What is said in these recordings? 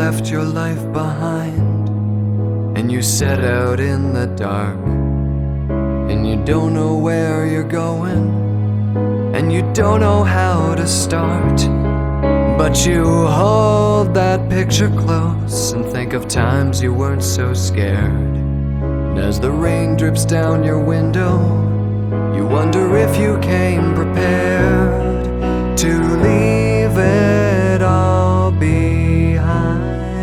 left your life behind, and you set out in the dark, and you don't know where you're going, and you don't know how to start. But you hold that picture close and think of times you weren't so scared. And as the rain drips down your window, you wonder if you came prepared to leave it all behind.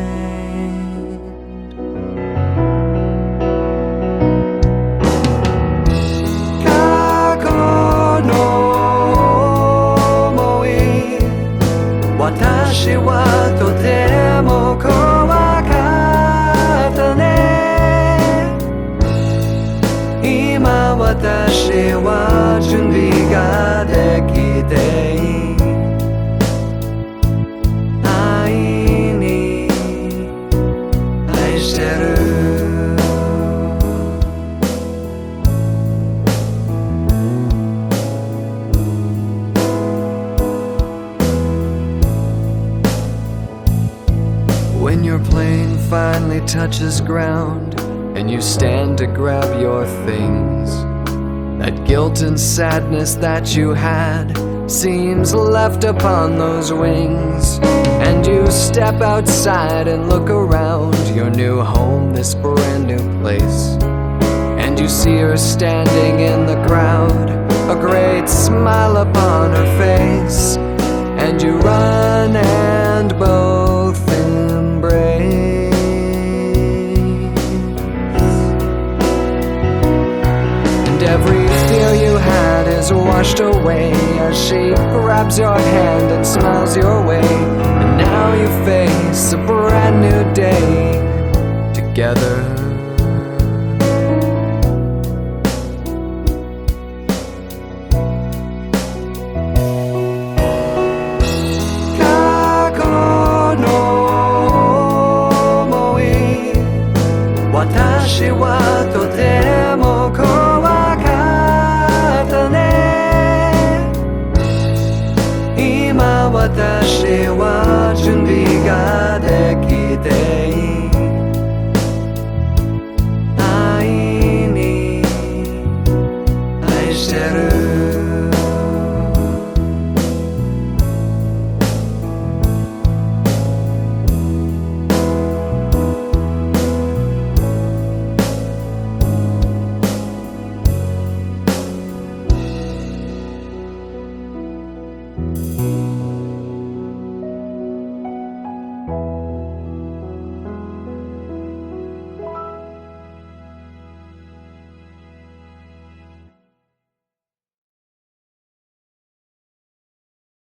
Kako no omoi, watashi wa totemo kowakatta ne. Ima watashi wa junbi ga dekite ii. Ai ni aishiteru. When your plane finally touches ground and you stand to grab your things, that guilt and sadness that you had seems left upon those wings. And you step outside and look around your new home, this brand new place, and you see her standing in the crowd, a great smile upon her face. And you run and both embrace. And every fear you had is washed away as she grabs your hand and smiles your way. And now you face a brand new day together.